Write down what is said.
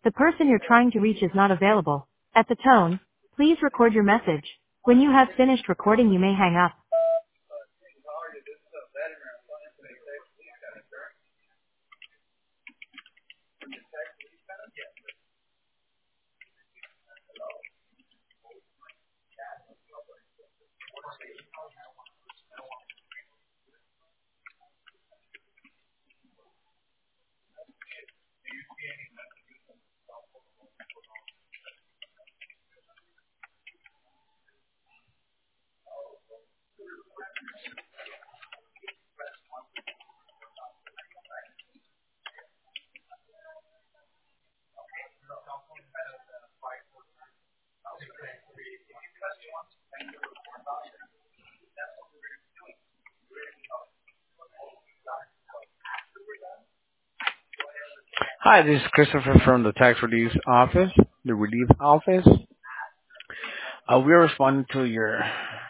The person you're trying to reach is not available. At the tone, please record your message. When you have finished recording, you may hang up. Hi, this is Christopher from the tax relief office. We are responding to your